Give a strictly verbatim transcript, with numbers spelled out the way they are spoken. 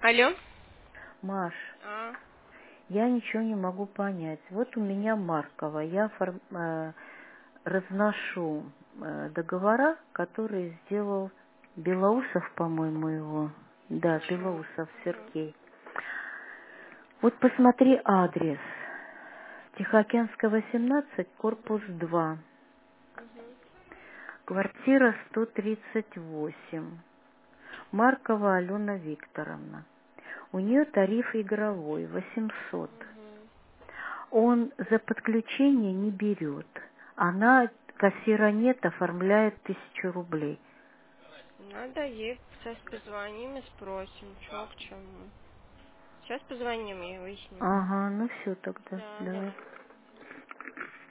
Алло. Маш, А, я ничего не могу понять. Вот у меня Маркова, я фор- э, разношу э, договора, которые сделал Белоусов, по-моему, его. Да, почему? Белоусов Угу. Сергей. Вот посмотри адрес. Тихоокеанская, восемнадцать, корпус два. Угу. Квартира сто тридцать восемь. Маркова Алена Викторовна. У нее тариф игровой восемьсот. Угу. Он за подключение не берет. Она, кассира нет, оформляет тысячу рублей. Надо ей сейчас позвоним и спросим, что к чему. Сейчас позвоним и выясним. Ага, ну все тогда, Да, давай. давай.